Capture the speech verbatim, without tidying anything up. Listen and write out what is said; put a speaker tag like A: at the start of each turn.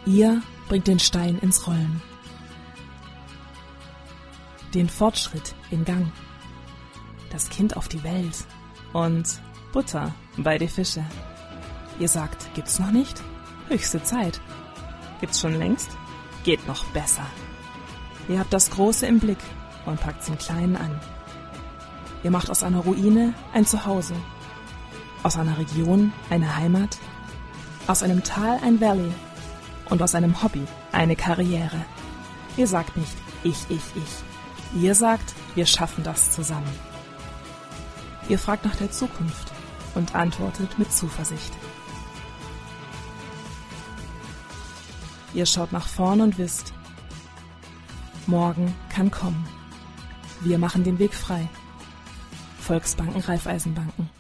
A: Ihr bringt den Stein ins Rollen, den Fortschritt in Gang, das Kind auf die Welt und Butter bei die Fische. Ihr sagt, gibt's noch nicht? Höchste Zeit. Gibt's schon längst? Geht noch besser. Ihr habt das Große im Blick und packt's im Kleinen an. Ihr macht aus einer Ruine ein Zuhause, aus einer Region eine Heimat, aus einem Tal ein Valley und aus einem Hobby eine Karriere. Ihr sagt nicht ich, ich, ich. Ihr sagt, wir schaffen das zusammen. Ihr fragt nach der Zukunft und antwortet mit Zuversicht. Ihr schaut nach vorn und wisst, morgen kann kommen. Wir machen den Weg frei. Volksbanken, Raiffeisenbanken.